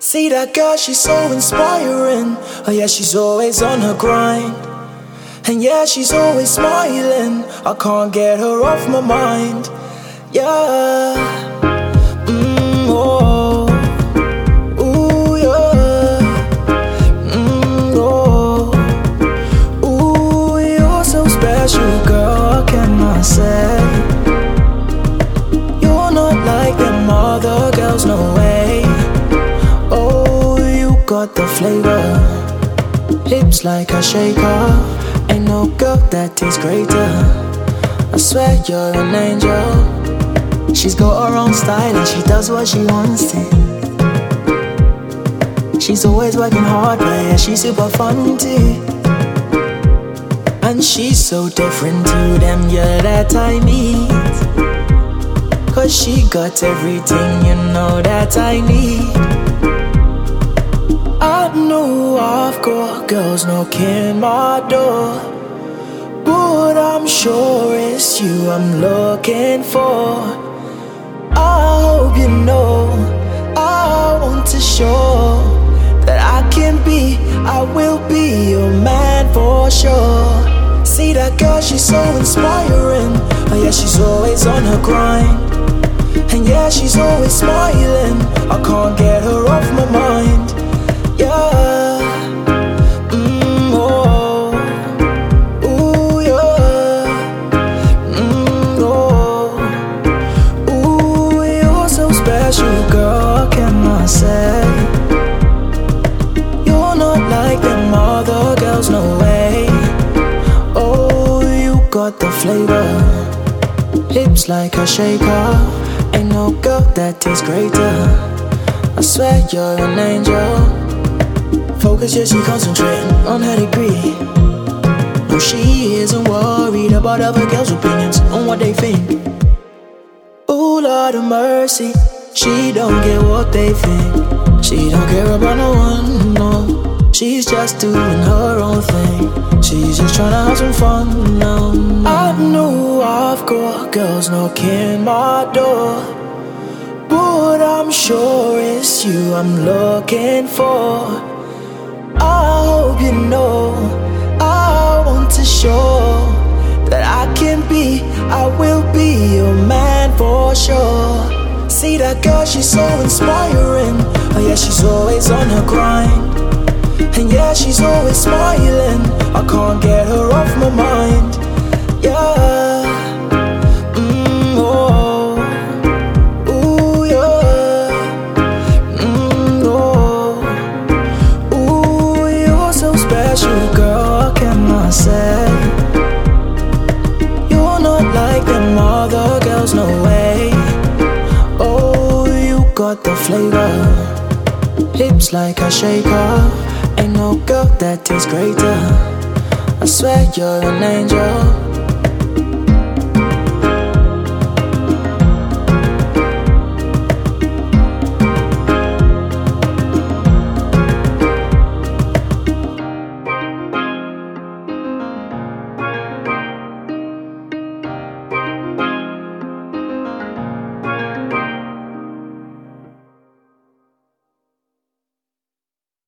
See that girl, she's so inspiring. Oh yeah, she's always on her grind. And yeah, she's always smiling. I can't get her off my mind. Yeah. Oh. Ooh, yeah. Oh. Ooh, you're so special, girl, what can I say? You're not like them other girls, no way. Oh, you got the flavor. Hips like a shaker. Ain't no girl that tastes greater. I swear you're an angel. She's got her own style and she does what she wants to. She's always working hard, but yeah, she's super fun too. And she's so different to them, yeah, that I meet. Cause she got everything, you know, that I need. I know I've got girls knocking my door, but I'm sure it's you I'm looking for. I hope you know I want to show that I can be, I will be your man for sure. See that girl, she's so inspiring. Oh yeah, she's always on her grind. And yeah, she's always smiling. I can't get her off my mind. Yeah. Oh. Ooh, yeah. Oh. Ooh, you're so special, girl, what can I say? You're not like them other girls, no way. Oh, you got the flavor. Hips like a shaker. Ain't no girl that tastes greater. I swear you're an angel. Focus, yeah, she concentrating on her degree. No, she isn't worried about other girls' opinions on what they think. Ooh, Lord of mercy, she don't get what they think. She don't care about no one, no. She's just doing her own thing. She's just trying to have some fun now. I know I've got girls knocking my door, but I'm sure it's you I'm looking for. I hope you know I want to show that I can be, I will be your man for sure. See that girl, she's so inspiring. Oh yeah, she's always on her grind. And yeah, she's always smiling. I can't get her off my mind. Yeah. Oh. Ooh, yeah. Oh. Ooh, you're so special, girl, what can I say? You're not like them other girls, no way. Oh, you got the flavor. Hips like a shaker. Ain't no girl that tastes greater. I swear you're an angel.